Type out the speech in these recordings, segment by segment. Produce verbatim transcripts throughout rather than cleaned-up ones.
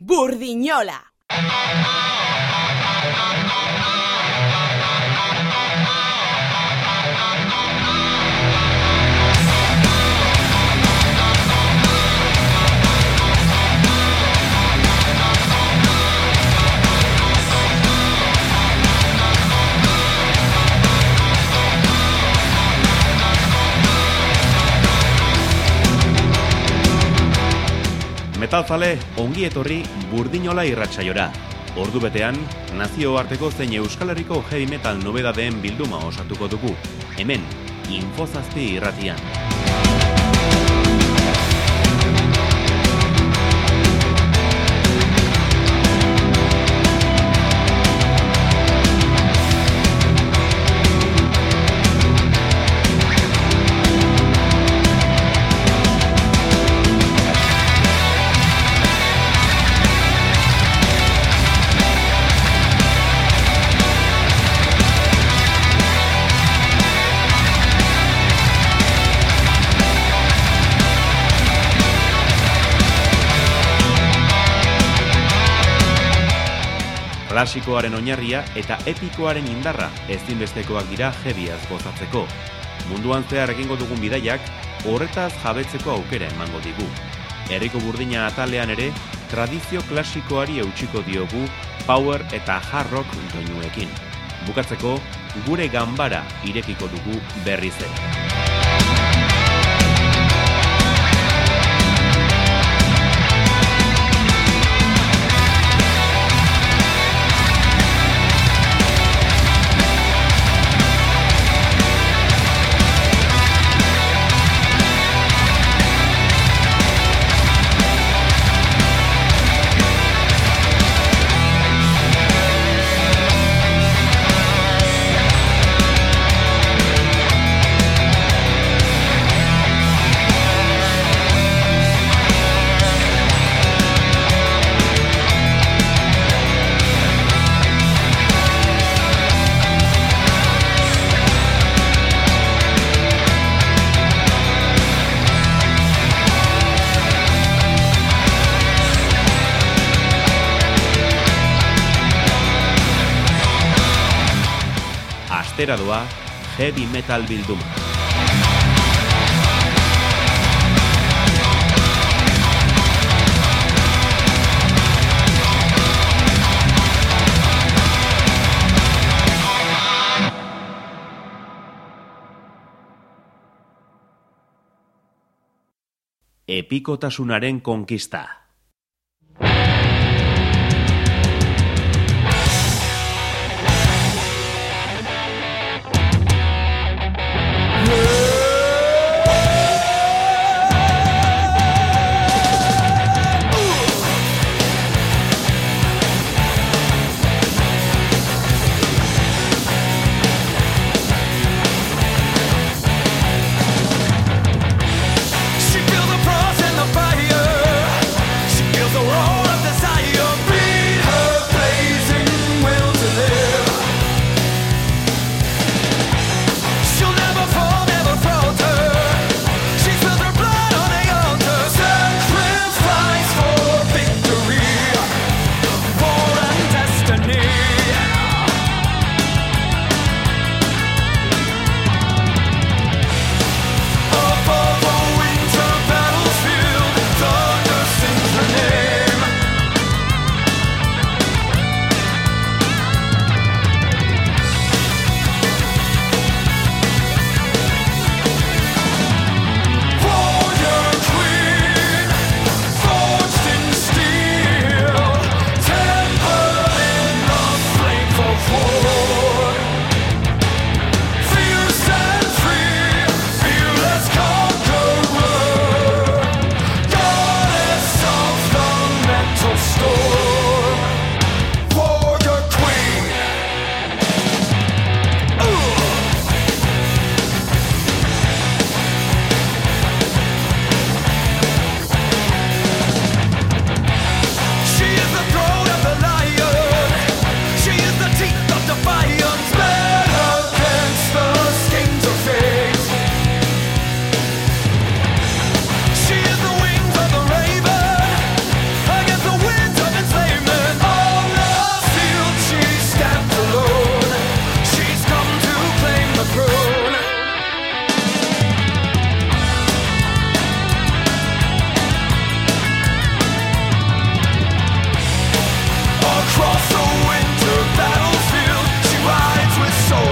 Burdinola. Metalzale, ongi etorri Burdinola irratsaiora. Ordu betean, nazioarteko zein Euskal Herriko heavy metal nobedadeen bilduma osatuko dugu. Hemen, Infozazpi irratian. Klasikoaren oinarria eta epikoaren indarra ezinbestekoak dira heavyaz gozatzeko. Munduan zehar egingo dugun bidaiak horretaz jabetzeko aukera emango digu. Herriko burdina atalean ere tradizio klasikoari eutsiko diogu power eta hard rock doinuekin. Bukatzeko gure ganbara irekiko dugu berriz ere. Astera doa heavy metal bilduma. Epikotasunaren konkista. She feel the frost and the fire.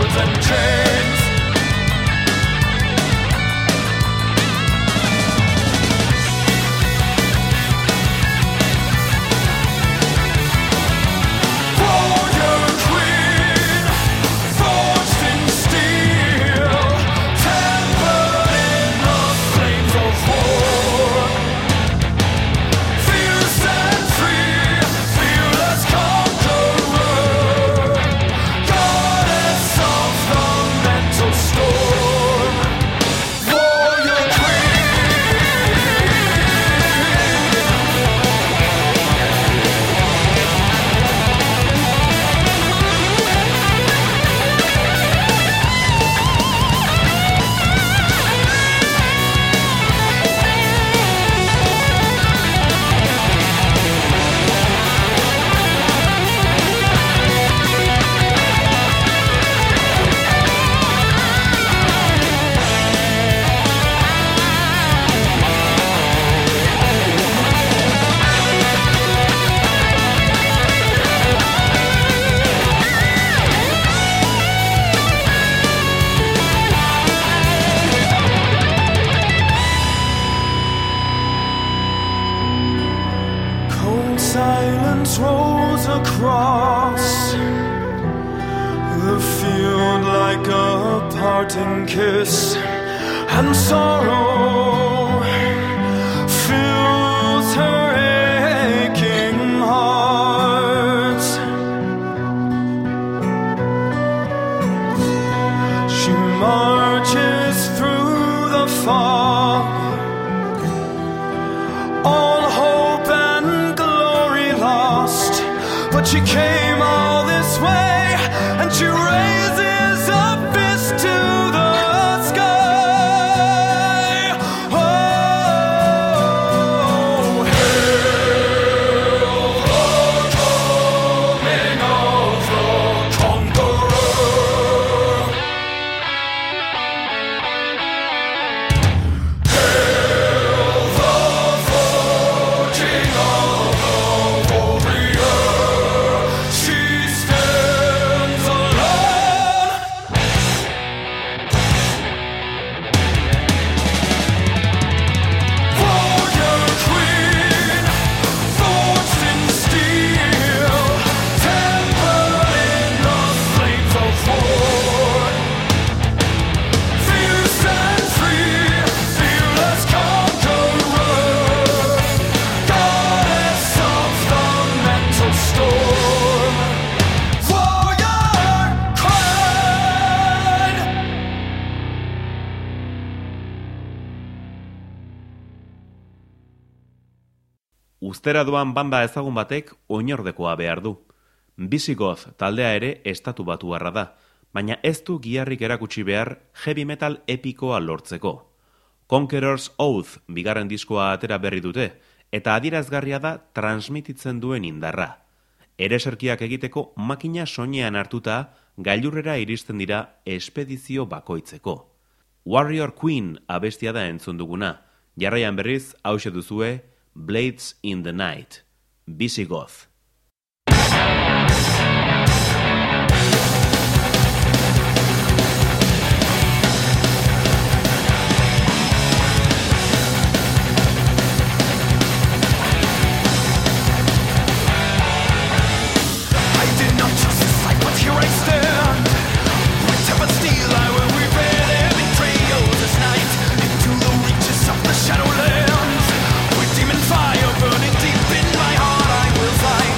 silence rolls across the field like a parting kiss, and sorrow fills her aching heart. She marches through the fog, all hope and glory lost, but she came all this way, and she raises a fist to the sky. Oh, hail the coming of the conqueror. Hail the forging of the warrior. She stands alone. Warrior queen, forged in steel, tempered in the flames of war. Fierce and free, fearless conqueror, goddess of the mental storm. Warrior queen. Uztera doan banda ezagun batek oinordekoa behar du. Visigoth taldea ere estatu batuarra da, baina ez du giharrik erakutsi behar heavy metal epikoa lortzeko. Conqueror's Oath bigarren diskoa atera berri dute, eta adierazgarria da transmititzen duen indarra. Ereserkiak egiteko makina soinean hartuta gailurrera iristen dira espedizio bakoitzeko. Warrior Queen abestia da entzun duguna. Jarraian berriz, hauxe duzue, Blades in the Night, Visigoth. I did not trust the sight, but here I stand. With tempered steel, I will reveal every trail this night into the reaches of the Shadowlands. With demon fire burning deep in my heart, I will fly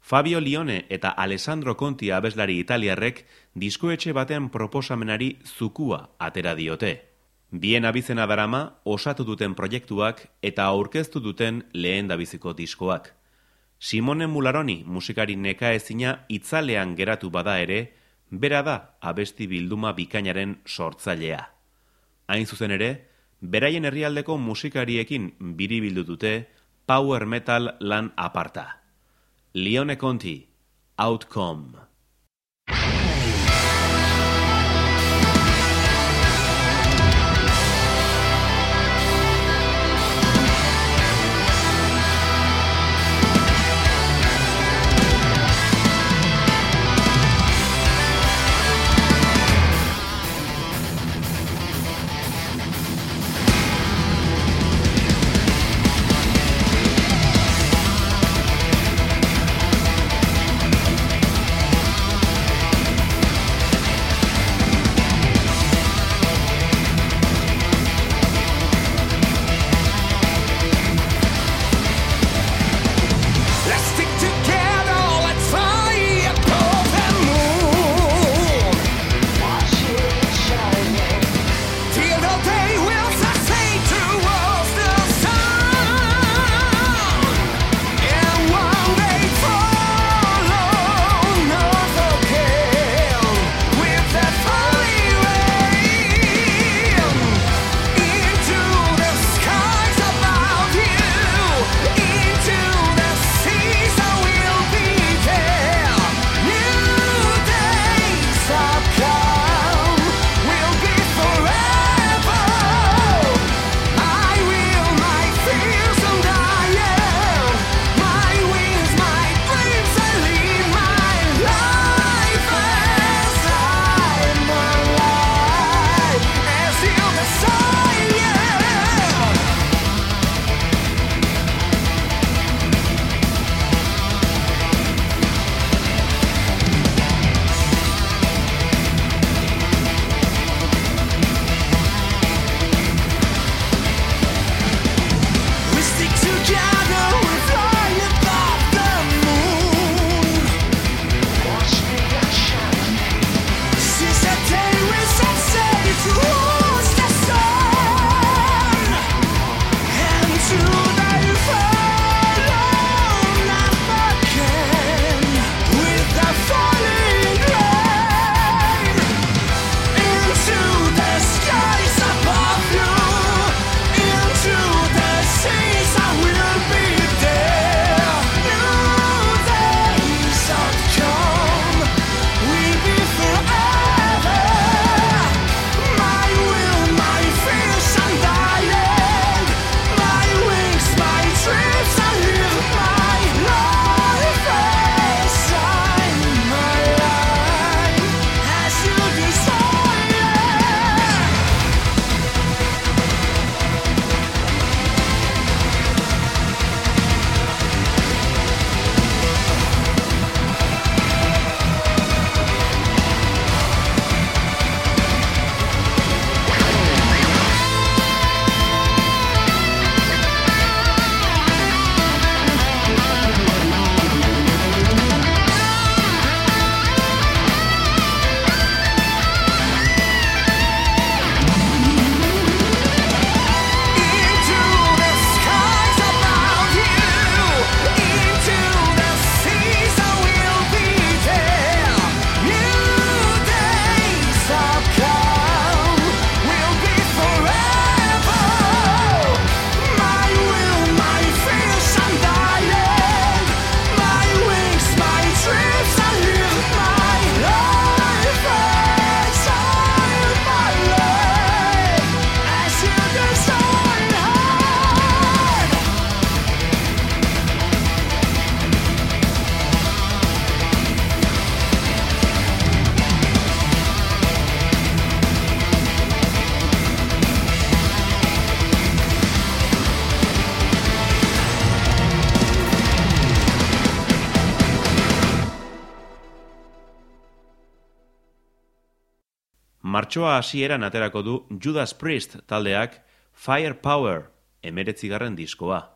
Fabio Lione eta Alessandro Conti abeslari italiarrek diskoetxe baten proposamenari zukua atera diote. Bien abizena darama osatu duten proiektuak eta aurkeztu duten lehen dabiziko diskoak. Simone Mularoni musikari nekaezina itzalean geratu bada ere, bera da abesti bilduma bikainaren sortzailea. Hain zuzen ere, beraien herrialdeko musikariekin biribildu dute power metal lan aparta. Lione Conti, Outcome. Martxoa hasieran aterako du Judas Priest taldeak Firepower emeretzigarren diskoa.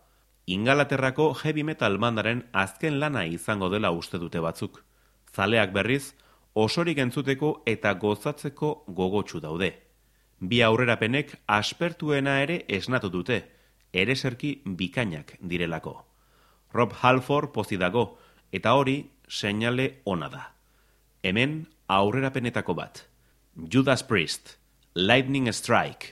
Ingalaterrako heavy metal bandaren azken lana izango dela uste dute batzuk. Zaleak berriz, osorik entzuteko eta gozatzeko gogotsu daude. Bi aurrerapenek aspertuena ere esnatu dute, ereserki bikainak direlako. Rob Halford pozik dago, eta hori seinale ona da. Hemen aurrerapenetako bat. Judas Priest, Lightning Strike.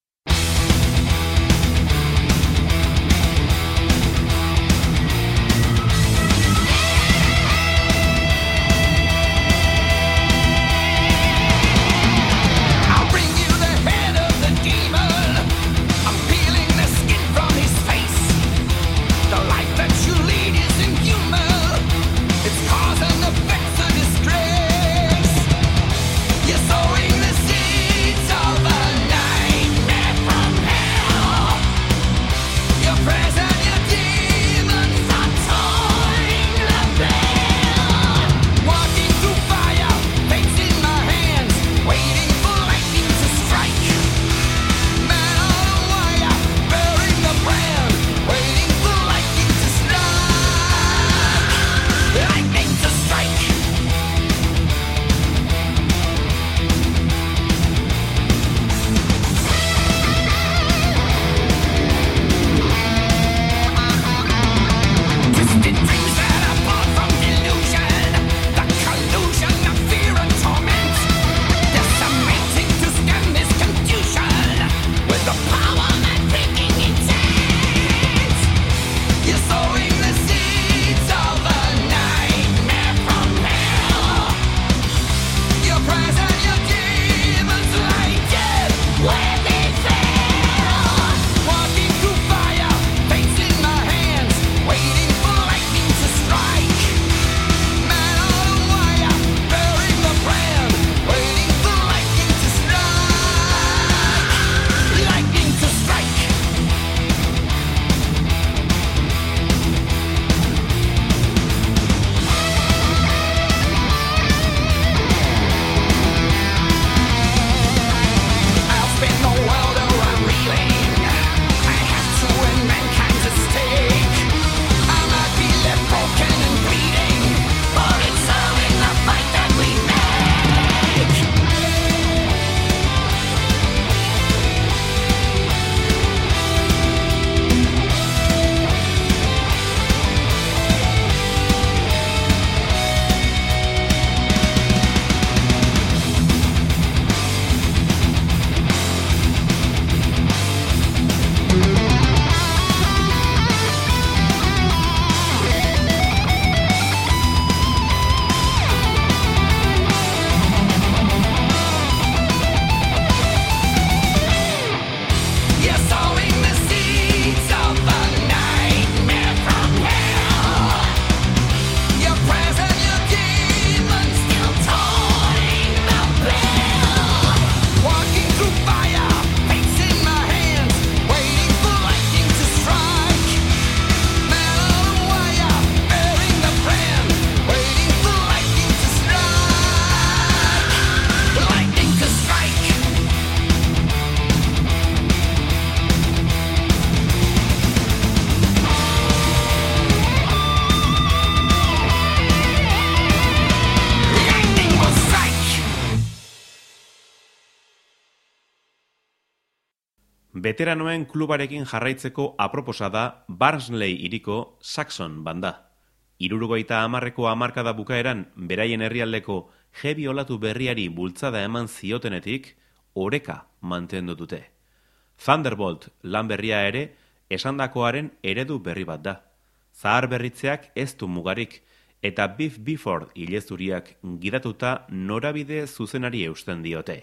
Veteranoen klubarekin jarraitzeko aproposa da Barnsley hiriko Saxon banda. Hirurogeita hamarreko hamarkada bukaeran beraien herrialdeko heavy olatu berriari bultzada eman ziotenetik oreka mantendu dute. Thunderbolt lan berria ere esandakoaren eredu berri bat da. Zahar berritzeak ez du mugarik eta Biff Bifford ilezuriak gidatuta norabide zuzenari eusten diote.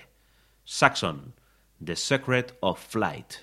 Saxon, The Secret of Flight.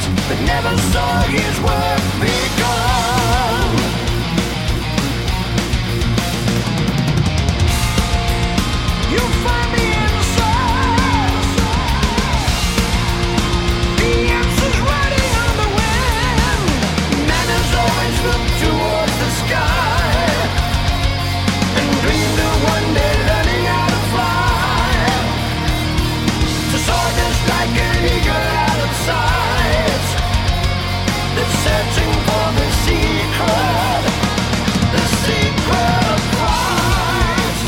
but never saw his work begun. You'll find me in the sun. The answer's writing on the wind. Man has always looked towards the sky and dreamed of one day learning how to fly. To soar just like an eagle out of sight, that's searching for the secret, the secret of flight.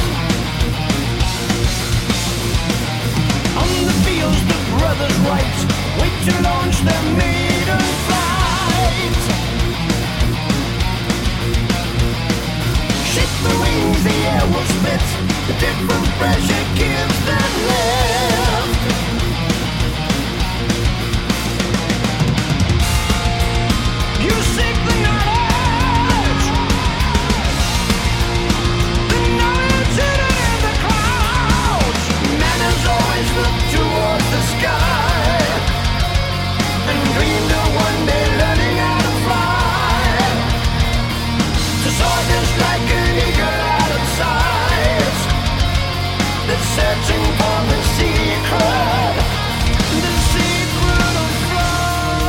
On the fields the brothers write, wait to launch their maiden flight. Shake the wings, the air will split, the different pressure gives them lift. You seek the knowledge, the knowledge hidden in the clouds. Man has always looked towards the sky and dreamed of one day learning how to fly. To soar just like an eagle out of sight, that's searching for the secret, the secret of flight.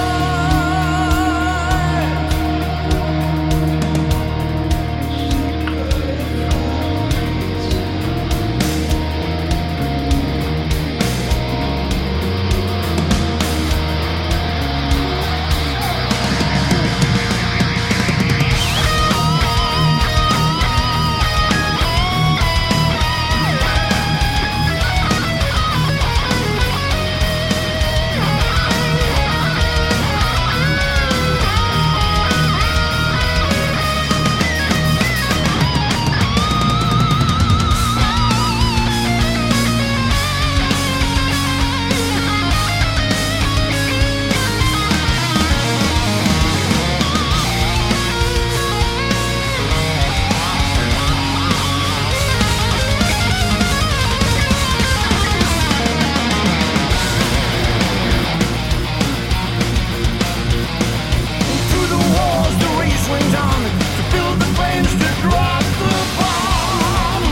Through the walls the race went on, to build the frames to drop the bomb.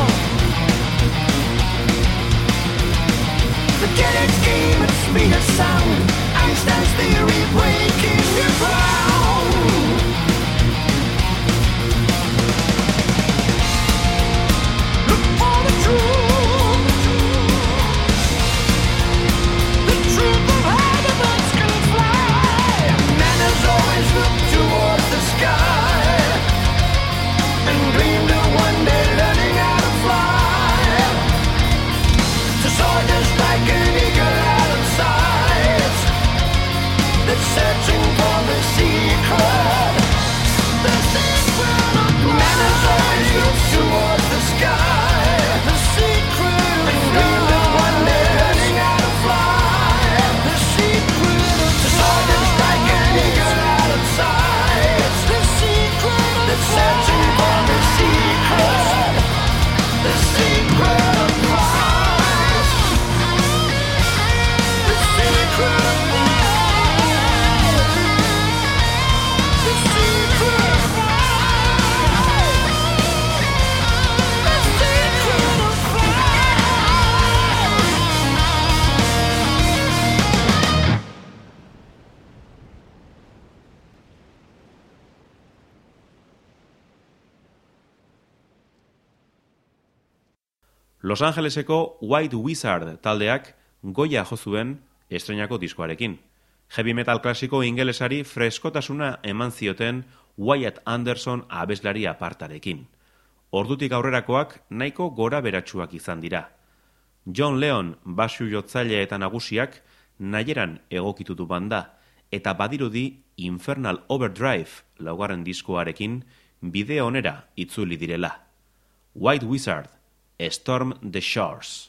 Forget its game at speed of sound, Einstein's theory breaking the ground. Look for the truth, the truth of how the birds can fly. Man has always looked towards the sky and dreamed of one day learning how to fly. To soar just like an eagle out of sight, that's searching for the secret, the secret of flight. Man has always looked towards the sky, the secret, and dreamed of one day learning how to fly. The secret of to soar just like an eagle out of sight, the secret that's searching for the secret, the secret of flight. The secret of flight. The secret of flight. The secret of flight. Los Angeleseko White Wizard taldeak goia jo zuen estreinako diskoarekin. Heavy metal klasiko ingelesari freskotasuna eman zioten Wyatt Anderson abeslari apartarekin. Ordutik aurrerakoak nahiko gora beratsuak izan dira. John Leon basu jotzaile eta nagusiak nahieran egokitutu banda, eta badirudi Infernal Overdrive laugarren diskoarekin bideo onera itzuli direla. White Wizard, Storm the Shores.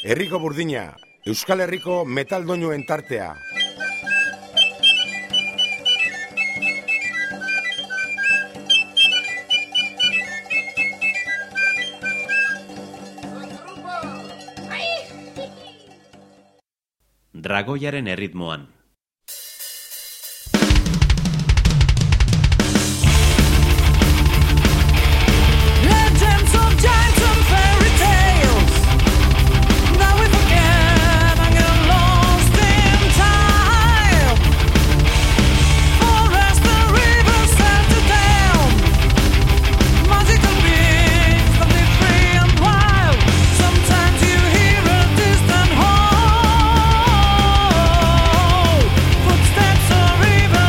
Herriko Burdina, Euskal Herriko metaldoinuen tartea. Dragoiaren erritmoan. Legends of giants and fairy tales that we forget and get lost in time. Forest and rivers set to down. Magical beings that live free and wild. Sometimes you hear a distant howl, footsteps or even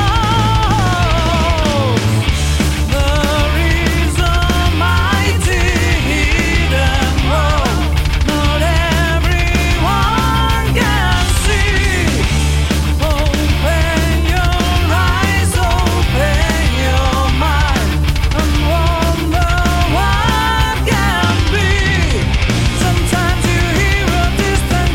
lows. There is a mighty hidden world not everyone can see. Open your eyes, open your mind, and wonder what can be. Sometimes you hear a distant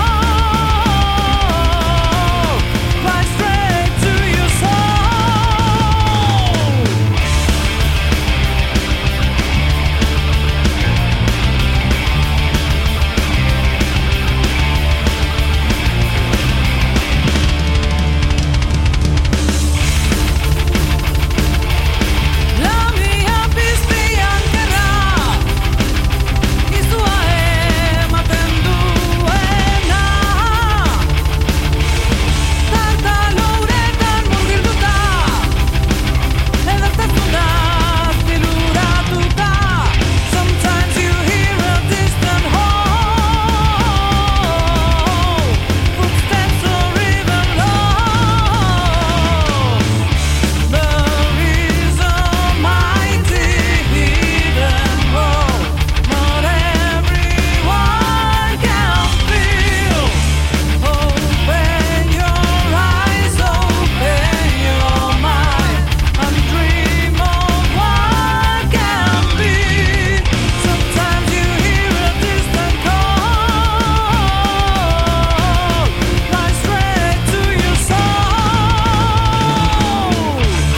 call, fly straight to your soul. La mia bizbiankera izua ematen duena, tartalouretan murgilduta, edertasuna ziluratuta. Sometimes you hear a distant howl, footsteps or even lows. There is a mighty hidden world not everyone can feel. Open your eyes, open your mind, and dream of what can be. Sometimes you hear a distant call, fly straight to your soul.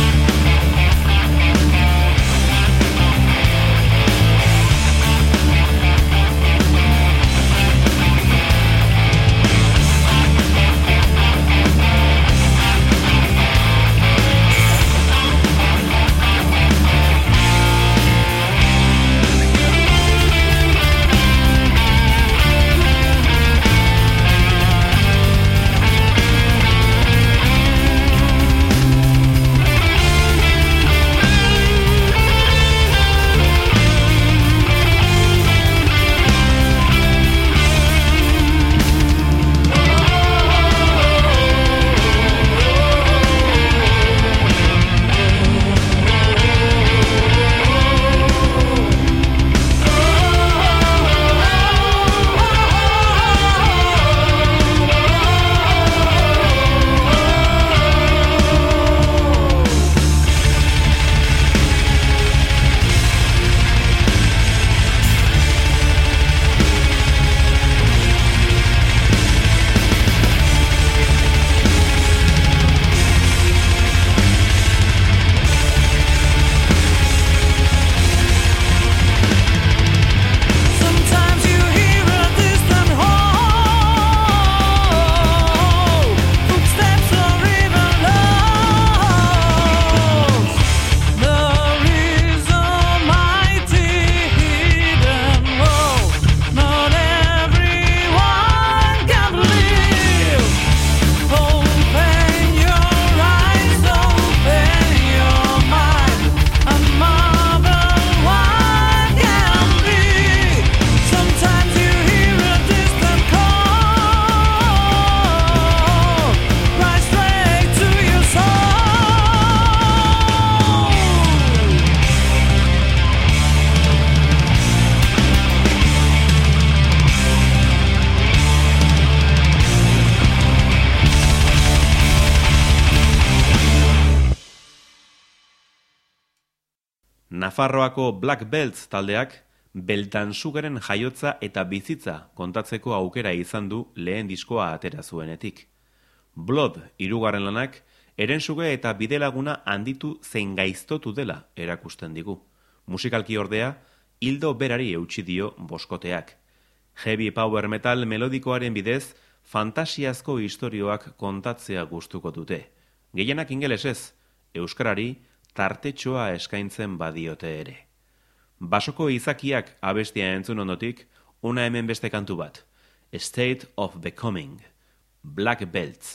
Sometimes you hear a distant howl, footsteps or even lows. There is a mighty hidden world not everyone can believe. Open your eyes, open your mind, and marvel what can be. Sometimes you hear a distant call, fly straight to your soul. Nafarroako Black Belts taldeak Beltansugeren jaiotza eta bizitza kontatzeko aukera izan du lehen diskoa atera zuenetik. Blood hirugarren lanak herensuge eta bidelaguna handitu zein gaiztotu dela erakusten digu. Musikalki ordea, hildo berari eutsi dio boskoteak. Heavy power metal melodikoaren bidez, fantasiazko istorioak kontatzea gustuko dute. Gehienak ingelesez, euskarari tartetxoa eskaintzen badiote ere. Basoko izakiak abestia entzun ondotik, una hemen beste kantu bat. State of Becoming, Black Belts.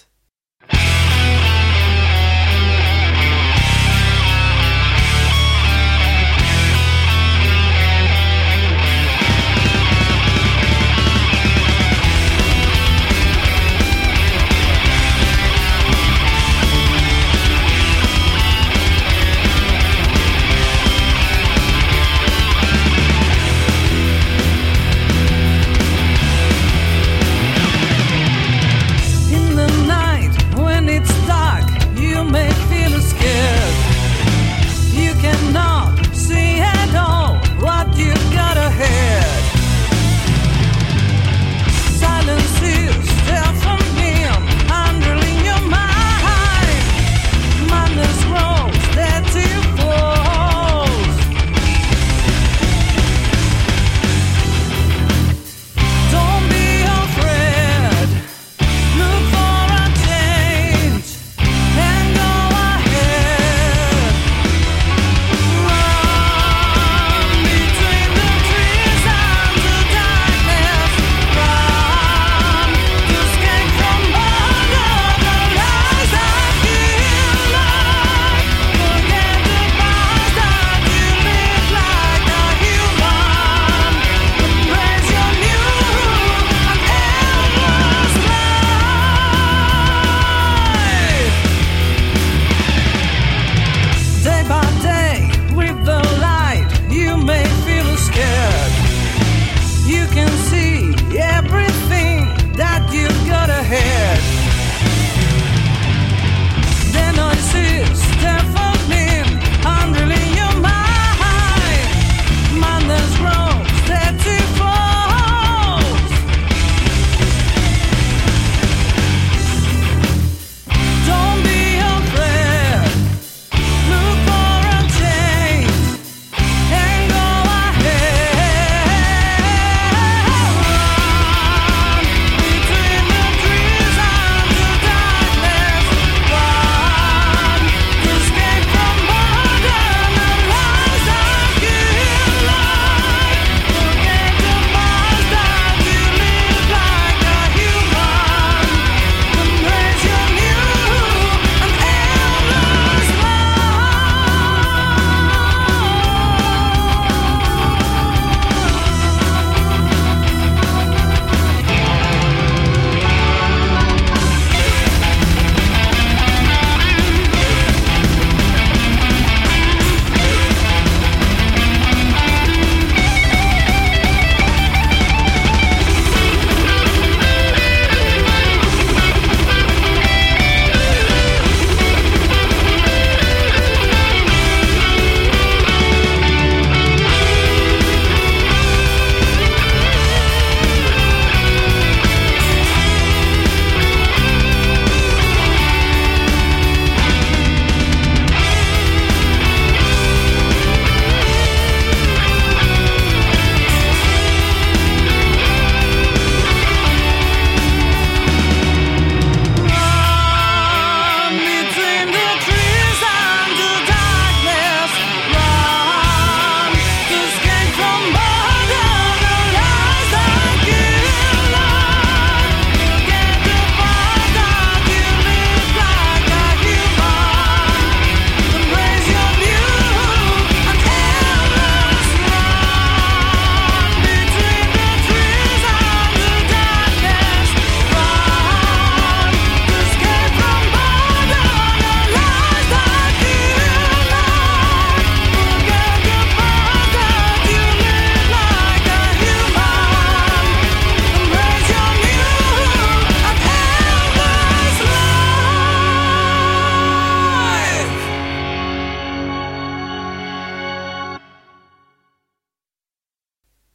In the night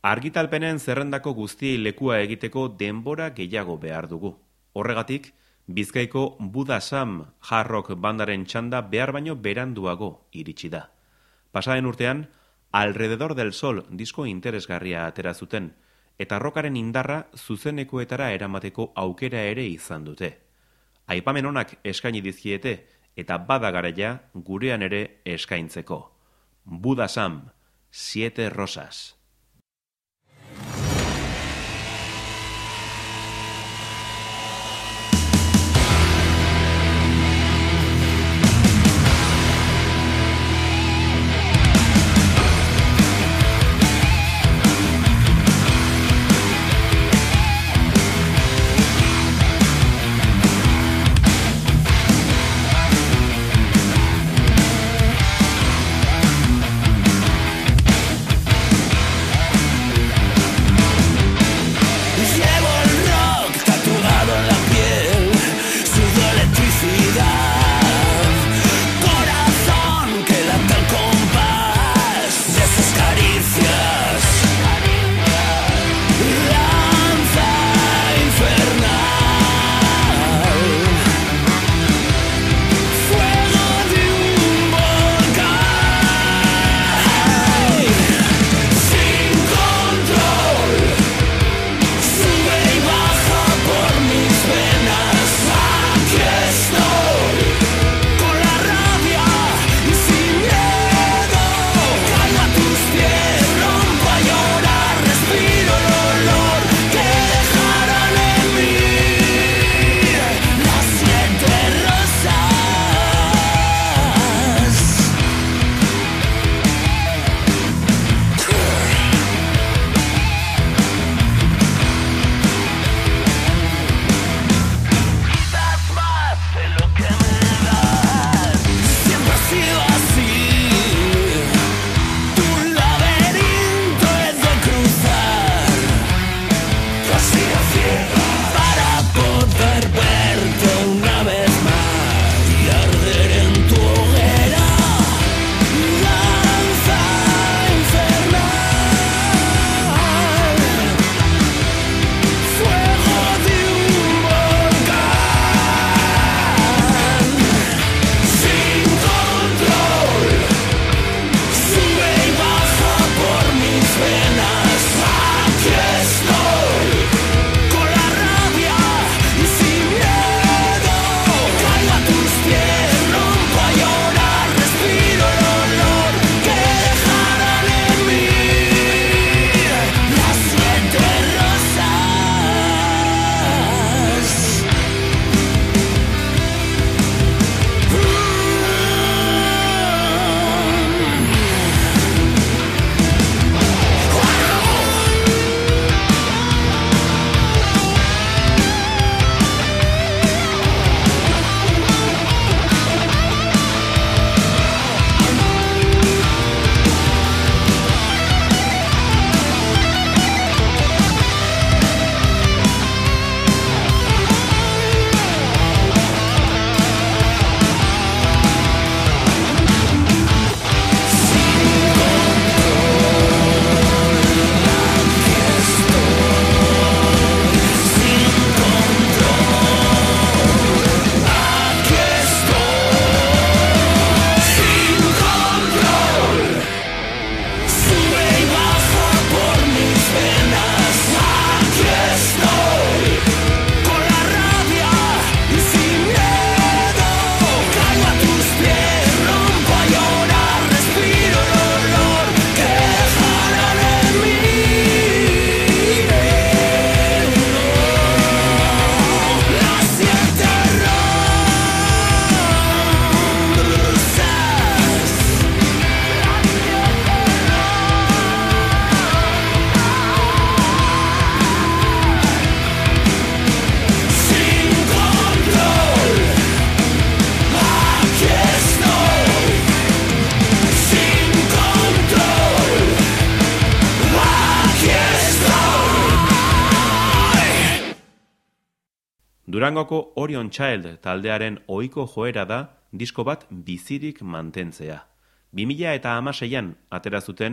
Argitalpenen zerrendako guztiei lekua egiteko denbora gehiago behar dugu. Horregatik, Bizkaiko Buda Sam hard rock bandaren txanda behar baino beranduago iritsi da. Pasaren urtean, Alrededor del Sol disko interesgarria atera zuten, eta rockaren indarra zuzenekoetara eramateko aukera ere izan dute. Aipamen onak eskaini dizkiete, eta bada garaia gurean ere eskaintzeko. Buda Sam, Siete Rosas. Durangoko Orion Child taldearen ohiko joera da disko bat bizirik mantentzea. bi mila hamaseian atera zuten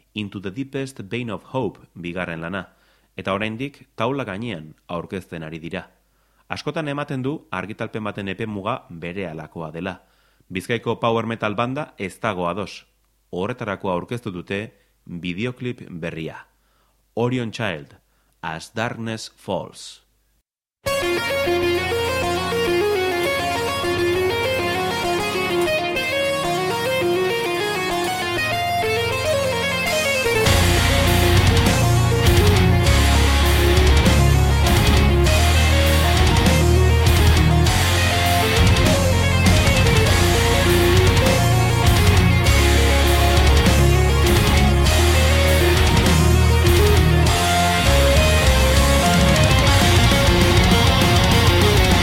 Into the Deepest Vein of Hope bigarren lana, eta oraindik taula gainean aurkezten ari dira. Askotan ematen du argitalpen baten epe muga berehalakoa dela. Bizkaiko power metal banda ez dago ados. Horretarako aurkeztu dute bideoklip berria. Orion Child, As Darkness Falls. Thank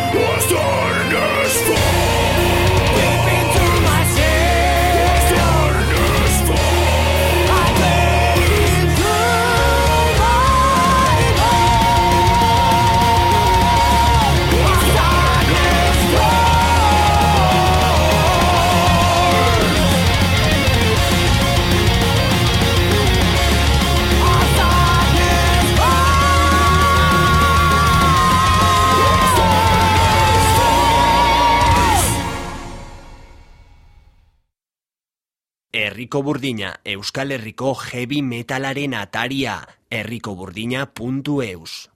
Herriko Burdina, Euskal Herriko heavy metalaren ataria, herrikoburdina puntu eus.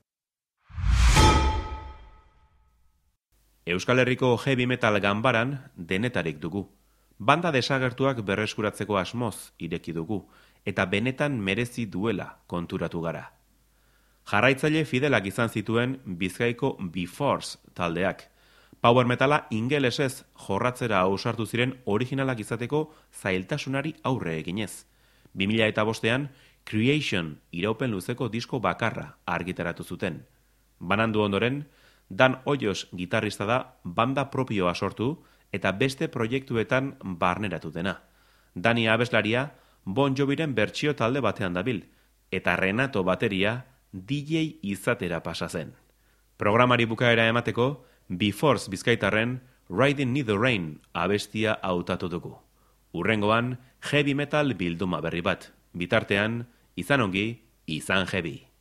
Euskal Herriko heavy metal ganbaran denetarik dugu. Banda desagertuak berreskuratzeko asmoz ireki dugu, eta benetan merezi duela konturatu gara. Jarraitzaile fidelak izan zituen Bizkaiko B-Force taldeak. Power metala ingelesez jorratzera ausartu ziren originalak izateko zailtasunari aurre eginez. bi mila bostean Creation iraupen luzeko disko bakarra argitaratu zuten. Banandu ondoren, Dan Hoyos gitarrista da banda propioa sortu eta beste proiektuetan barneratu dena. Dani abeslaria Bon Joviren bertsio talde batean dabil, eta Renato bateria D J izatera pasa zen. Programari bukaera emateko, B-Force bizkaitarren Riding in the Rain abestia hautatu dugu. Hurrengoan, heavy metal bilduma berri bat. Bitartean, izan ongi, izan heavy.